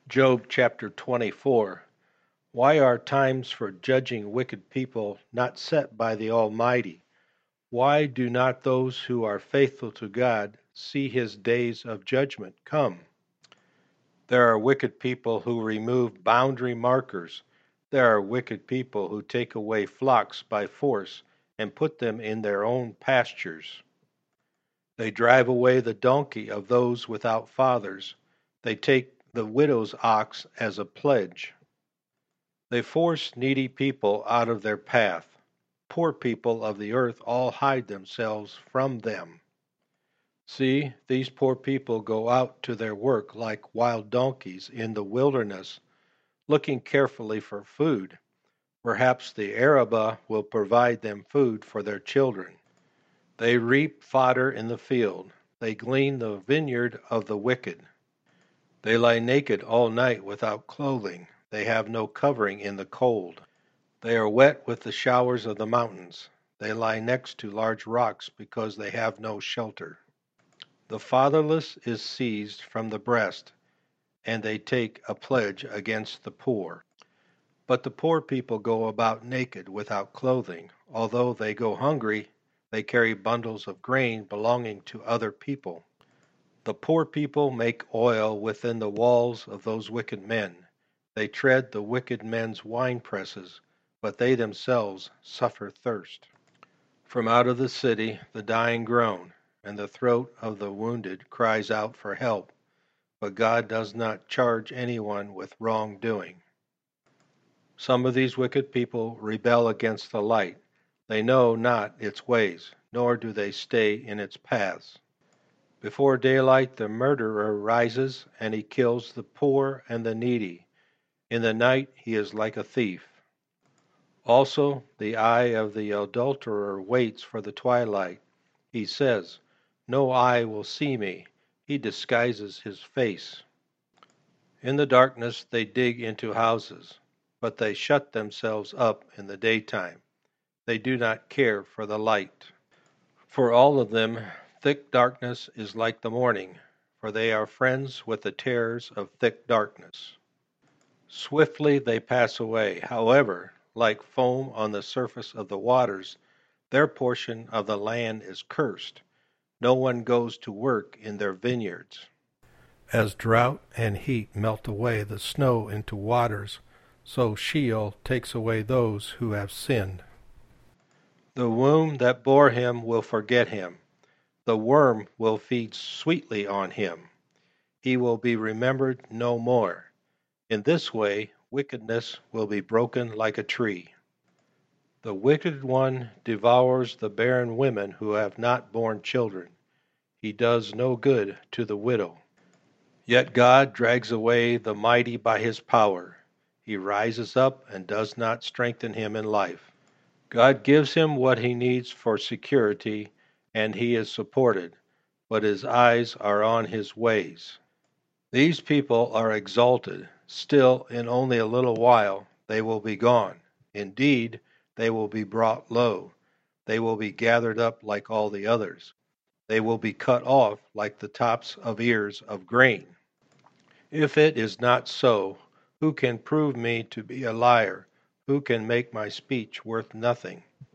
Job chapter 24. Why are times for judging wicked people not set by the Almighty? Why do not those who are faithful to God see his days of judgment come? There are wicked people who remove boundary markers. There are wicked people who take away flocks by force and put them in their own pastures. They drive away the donkey of those without fathers. They take the widow's ox as a pledge. They force needy people out of their path. Poor people of the earth all hide themselves from them. See, these poor people go out to their work like wild donkeys in the wilderness, looking carefully for food. Perhaps the Arabah will provide them food for their children. They reap fodder in the field. They glean the vineyard of the wicked. They lie naked all night without clothing. They have no covering in the cold. They are wet with the showers of the mountains. They lie next to large rocks because they have no shelter. The fatherless is seized from the breast, and they take a pledge against the poor. But the poor people go about naked without clothing. Although they go hungry, they carry bundles of grain belonging to other people. The poor people make oil within the walls of those wicked men. They tread the wicked men's wine presses, but they themselves suffer thirst. From out of the city the dying groan, and the throat of the wounded cries out for help, but God does not charge anyone with wrongdoing. Some of these wicked people rebel against the light. They know not its ways, nor do they stay in its paths. Before daylight the murderer rises, and he kills the poor and the needy. In the night he is like a thief. Also the eye of the adulterer waits for the twilight. He says, "No eye will see me." He disguises his face. In the darkness they dig into houses, but they shut themselves up in the daytime. They do not care for the light. For all of them, thick darkness is like the morning, for they are friends with the terrors of thick darkness. Swiftly they pass away. However, like foam on the surface of the waters, their portion of the land is cursed. No one goes to work in their vineyards. As drought and heat melt away the snow into waters, so Sheol takes away those who have sinned. The womb that bore him will forget him. The worm will feed sweetly on him. He will be remembered no more. In this way, wickedness will be broken like a tree. The wicked one devours the barren women who have not borne children. He does no good to the widow. Yet God drags away the mighty by his power. He rises up and does not strengthen him in life. God gives him what he needs for security, and he is supported, but his eyes are on his ways. These people are exalted. Still, in only a little while, they will be gone. Indeed, they will be brought low. They will be gathered up like all the others. They will be cut off like the tops of ears of grain. If it is not so, who can prove me to be a liar? Who can make my speech worth nothing?